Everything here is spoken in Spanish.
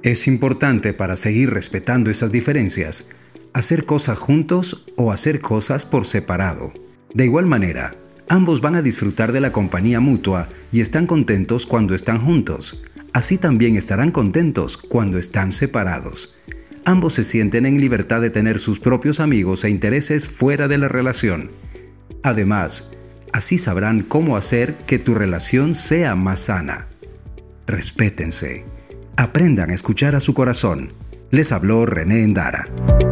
Es importante para seguir respetando esas diferencias, hacer cosas juntos o hacer cosas por separado. De igual manera, ambos van a disfrutar de la compañía mutua y están contentos cuando están juntos. Así también estarán contentos cuando están separados. Ambos se sienten en libertad de tener sus propios amigos e intereses fuera de la relación. Además, así sabrán cómo hacer que tu relación sea más sana. Respétense. Aprendan a escuchar a su corazón. Les habló René Endara.